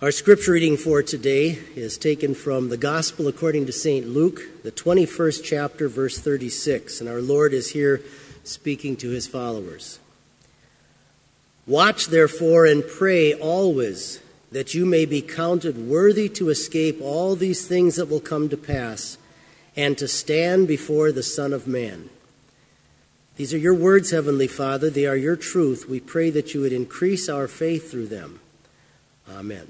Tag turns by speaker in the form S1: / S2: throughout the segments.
S1: Our scripture reading for today is taken from the Gospel according to St. Luke, the 21st chapter, verse 36, and our Lord is here speaking to his followers. Watch therefore and pray always, that you may be counted worthy to escape all these things that will come to pass, and to stand before the Son of Man. These are your words, Heavenly Father. They are your truth. We pray that you would increase our faith through them. Amen.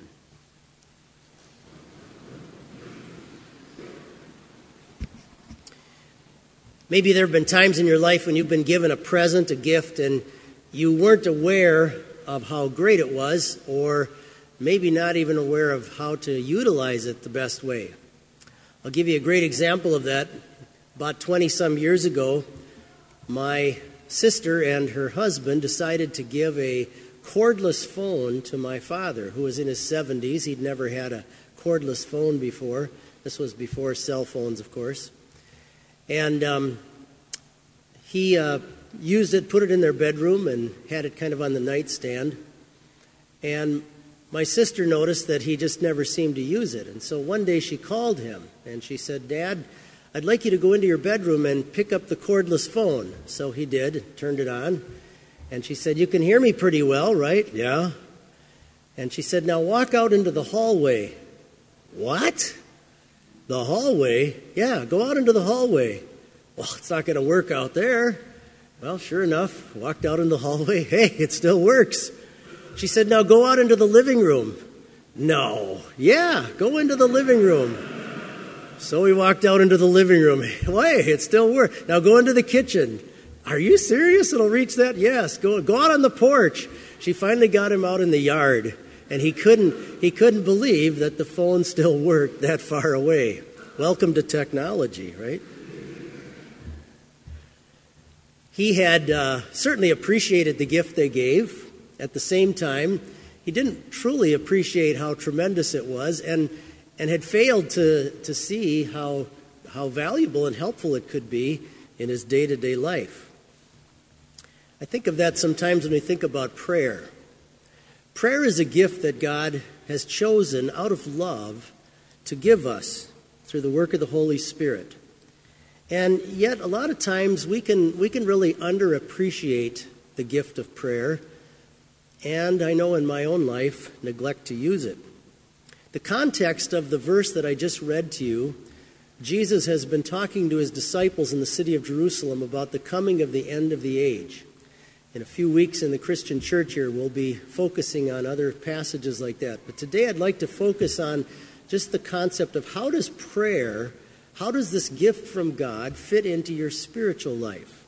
S1: Maybe there have been times in your life when you've been given a present, a gift, and you weren't aware of how great it was, or maybe not even aware of how to utilize it the best way. I'll give you a great example of that. About 20-some years ago, my sister and her husband decided to give a cordless phone to my father, who was in his 70s. He'd never had a cordless phone before. This was before cell phones, of course. And he used it, put it in their bedroom, and had it kind of on the nightstand. And my sister noticed that he just never seemed to use it. And so one day she called him, and she said, "Dad, I'd like you to go into your bedroom and pick up the cordless phone." So he did, turned it on. And she said, "You can hear me pretty well, right?" "Yeah." And she said, "Now walk out into the hallway." "What? The hallway?" "Yeah, go out into the hallway." "Well, it's not going to work out there." Well, sure enough, walked out in the hallway. Hey, it still works. She said, "Now go out into the living room." "No." "Yeah, go into the living room." So we walked out into the living room. Hey, it still works. "Now go into the kitchen." "Are you serious? It'll reach that?" "Yes, go out on the porch." She finally got him out in the yard, and he couldn't believe that the phone still worked that far away. Welcome to technology, right? He had certainly appreciated the gift they gave. At the same time, he didn't truly appreciate how tremendous it was, and had failed to see how valuable and helpful it could be in his day-to-day life. I think of that sometimes when we think about prayer. Prayer is a gift that God has chosen out of love to give us through the work of the Holy Spirit. And yet, a lot of times, we can really underappreciate the gift of prayer, and I know in my own life, neglect to use it. The context of the verse that I just read to you, Jesus has been talking to his disciples in the city of Jerusalem about the coming of the end of the age. In a few weeks in the Christian church here, we'll be focusing on other passages like that. But today I'd like to focus on just the concept of how does this gift from God fit into your spiritual life?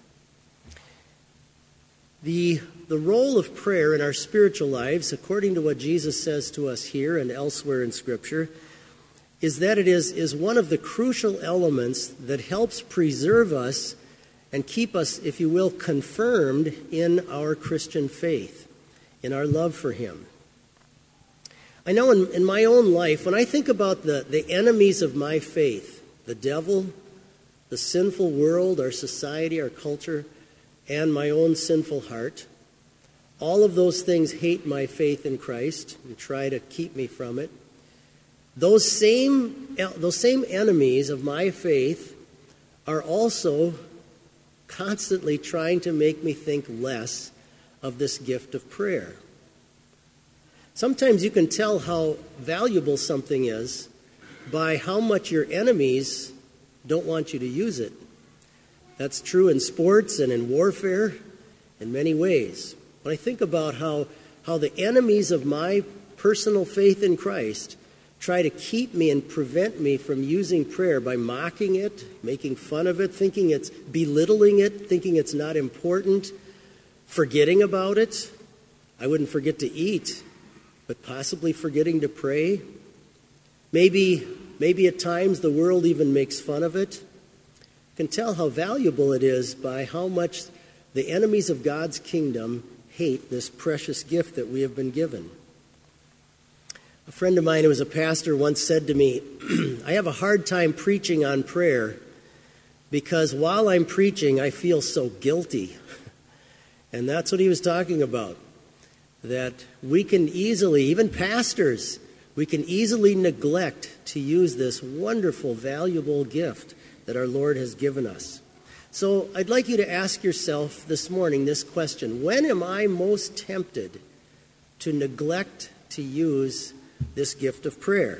S1: The role of prayer in our spiritual lives, according to what Jesus says to us here and elsewhere in Scripture, is that it is one of the crucial elements that helps preserve us and keep us, if you will, confirmed in our Christian faith, in our love for Him. I know in my own life, when I think about the enemies of my faith, the devil, the sinful world, our society, our culture, and my own sinful heart, all of those things hate my faith in Christ and try to keep me from it. Those same enemies of my faith are also constantly trying to make me think less of this gift of prayer. Sometimes you can tell how valuable something is by how much your enemies don't want you to use it. That's true in sports and in warfare in many ways. When I think about how the enemies of my personal faith in Christ try to keep me and prevent me from using prayer by mocking it, making fun of it, belittling it, thinking it's not important, forgetting about it. I wouldn't forget to eat, but possibly forgetting to pray. Maybe at times the world even makes fun of it. You can tell how valuable it is by how much the enemies of God's kingdom hate this precious gift that we have been given. A friend of mine who was a pastor once said to me, "I have a hard time preaching on prayer because while I'm preaching, I feel so guilty." And that's what he was talking about, that we can easily, even pastors, we can easily neglect to use this wonderful, valuable gift that our Lord has given us. So I'd like you to ask yourself this morning this question: when am I most tempted to neglect to use this gift of prayer?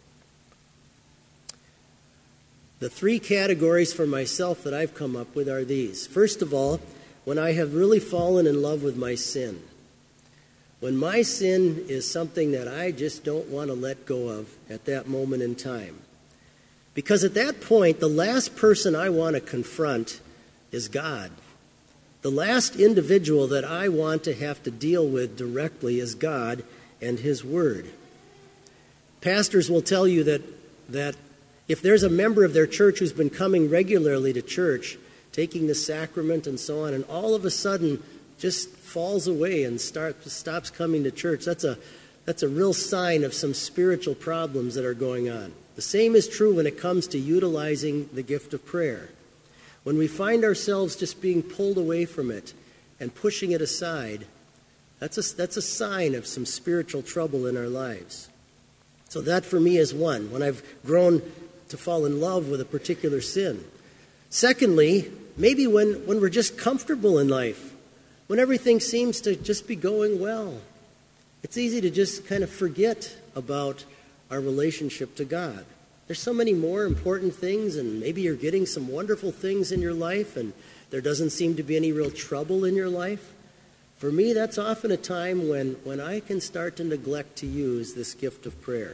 S1: The three categories for myself that I've come up with are these. First of all, when I have really fallen in love with my sin. When my sin is something that I just don't want to let go of at that moment in time. Because at that point, the last person I want to confront is God. The last individual that I want to have to deal with directly is God and His Word. Pastors will tell you that if there's a member of their church who's been coming regularly to church, taking the sacrament and so on, and all of a sudden just falls away and stops coming to church, that's a real sign of some spiritual problems that are going on. The same is true when it comes to utilizing the gift of prayer. When we find ourselves just being pulled away from it and pushing it aside, that's a sign of some spiritual trouble in our lives. So that for me is one, when I've grown to fall in love with a particular sin. Secondly, maybe when we're just comfortable in life, when everything seems to just be going well. It's easy to just kind of forget about our relationship to God. There's so many more important things, and maybe you're getting some wonderful things in your life, and there doesn't seem to be any real trouble in your life. For me, that's often a time when I can start to neglect to use this gift of prayer.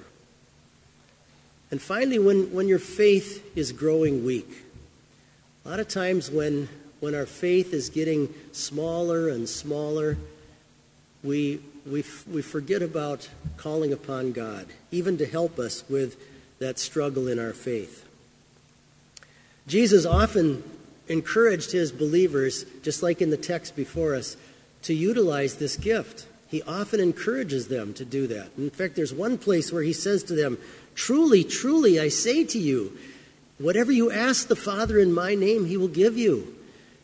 S1: And finally, when your faith is growing weak. A lot of times when our faith is getting smaller and smaller, we forget about calling upon God, even to help us with that struggle in our faith. Jesus often encouraged his believers, just like in the text before us, to utilize this gift. He often encourages them to do that. In fact, there's one place where he says to them, "Truly, truly, I say to you, whatever you ask the Father in my name, he will give you."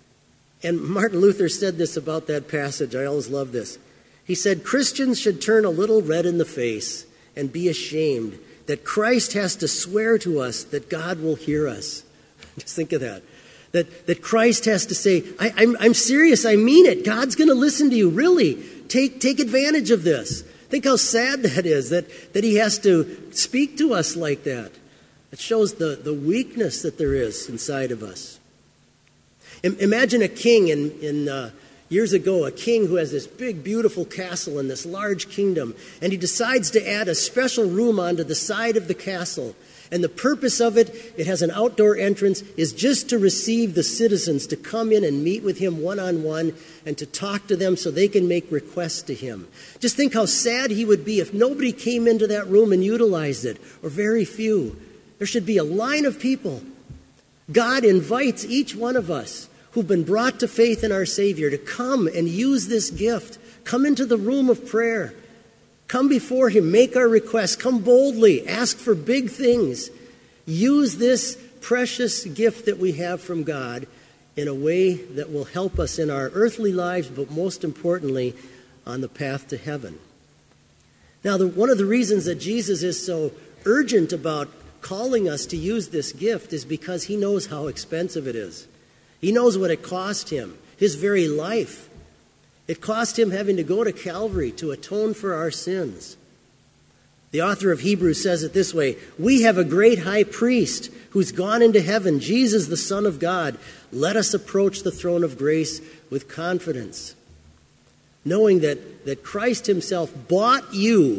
S1: And Martin Luther said this about that passage. I always love this. He said, "Christians should turn a little red in the face and be ashamed that Christ has to swear to us that God will hear us." Just think of that. That Christ has to say, I'm serious, I mean it. God's going to listen to you, really. Take advantage of this. Think how sad that is, that he has to speak to us like that. It shows the weakness that there is inside of us. Imagine a king years ago, a king who has this big, beautiful castle and this large kingdom, and he decides to add a special room onto the side of the castle. And the purpose of it has an outdoor entrance, is just to receive the citizens to come in and meet with him one-on-one and to talk to them so they can make requests to him. Just think how sad he would be if nobody came into that room and utilized it, or very few. There should be a line of people. God invites each one of us who've been brought to faith in our Savior to come and use this gift. Come into the room of prayer. Come before him, make our requests, come boldly, ask for big things. Use this precious gift that we have from God in a way that will help us in our earthly lives, but most importantly, on the path to heaven. Now, one of the reasons that Jesus is so urgent about calling us to use this gift is because he knows how expensive it is. He knows what it cost him, his very life. It cost him having to go to Calvary to atone for our sins. The author of Hebrews says it this way: "We have a great high priest who's gone into heaven, Jesus, the Son of God. Let us approach the throne of grace with confidence." Knowing that Christ himself bought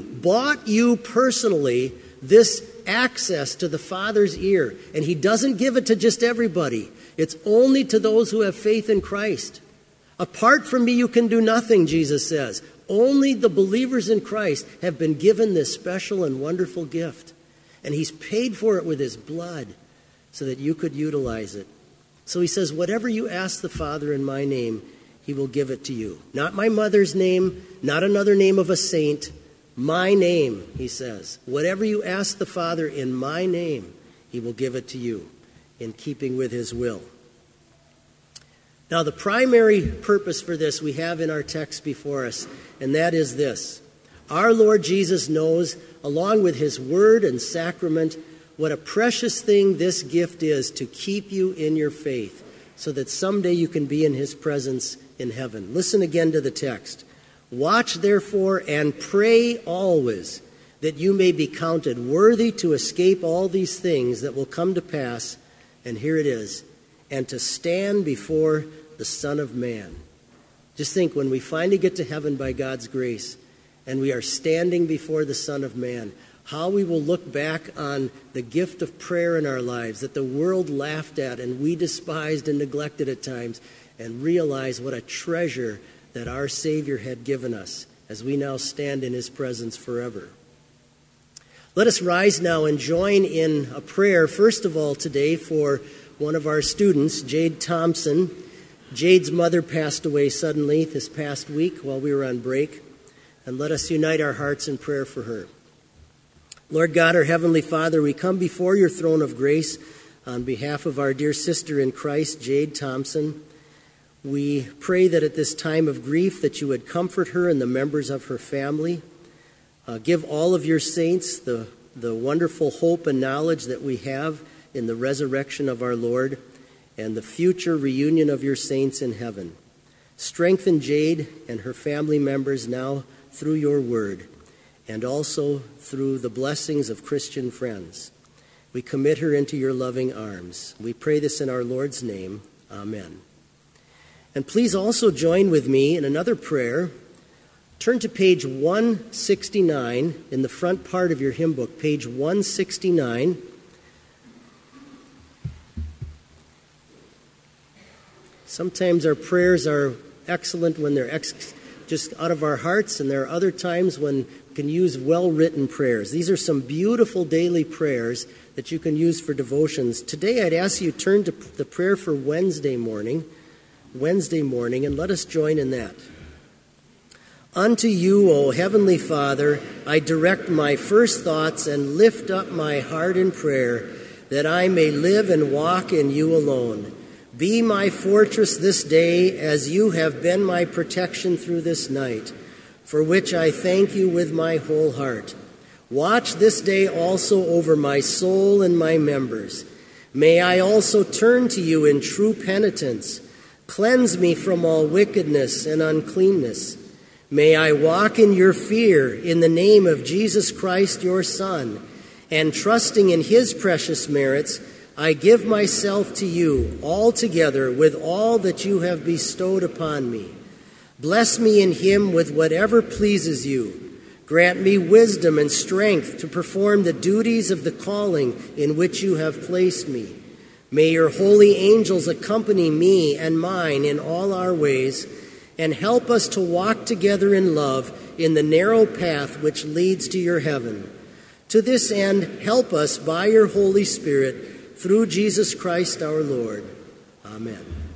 S1: you personally this access to the Father's ear. And he doesn't give it to just everybody. It's only to those who have faith in Christ. Apart from me, you can do nothing, Jesus says. Only the believers in Christ have been given this special and wonderful gift. And he's paid for it with his blood so that you could utilize it. So he says, whatever you ask the Father in my name, he will give it to you. Not my mother's name, not another name of a saint. My name, he says. Whatever you ask the Father in my name, he will give it to you in keeping with his will. Now, the primary purpose for this we have in our text before us, and that is this. Our Lord Jesus knows, along with his word and sacrament, what a precious thing this gift is to keep you in your faith, so that someday you can be in his presence in heaven. Listen again to the text. Watch therefore and pray always, that you may be counted worthy to escape all these things that will come to pass, and here it is, and to stand before the Son of Man. Just think, when we finally get to heaven by God's grace, and we are standing before the Son of Man, how we will look back on the gift of prayer in our lives that the world laughed at and we despised and neglected at times, and realize what a treasure that our Savior had given us as we now stand in his presence forever. Let us rise now and join in a prayer, first of all today, for one of our students, Jade Thompson. Jade's mother passed away suddenly this past week while we were on break, and let us unite our hearts in prayer for her. Lord God, our Heavenly Father, we come before your throne of grace on behalf of our dear sister in Christ, Jade Thompson. We pray that at this time of grief that you would comfort her and the members of her family. Give all of your saints the wonderful hope and knowledge that we have in the resurrection of our Lord and the future reunion of your saints in heaven. Strengthen Jade and her family members now through your word, and also through the blessings of Christian friends. We commit her into your loving arms. We pray this in our Lord's name. Amen. And please also join with me in another prayer. Turn to page 169 in the front part of your hymn book, page 169. Sometimes our prayers are excellent when they're just out of our hearts, and there are other times when we can use well-written prayers. These are some beautiful daily prayers that you can use for devotions. Today I'd ask you to turn to the prayer for Wednesday morning, and let us join in that. Unto you, O Heavenly Father, I direct my first thoughts and lift up my heart in prayer, that I may live and walk in you alone. Be my fortress this day, as you have been my protection through this night, for which I thank you with my whole heart. Watch this day also over my soul and my members. May I also turn to you in true penitence. Cleanse me from all wickedness and uncleanness. May I walk in your fear in the name of Jesus Christ, your Son, and trusting in his precious merits, I give myself to you altogether with all that you have bestowed upon me. Bless me in him with whatever pleases you. Grant me wisdom and strength to perform the duties of the calling in which you have placed me. May your holy angels accompany me and mine in all our ways, and help us to walk together in love in the narrow path which leads to your heaven. To this end, help us by your Holy Spirit, through Jesus Christ our Lord. Amen.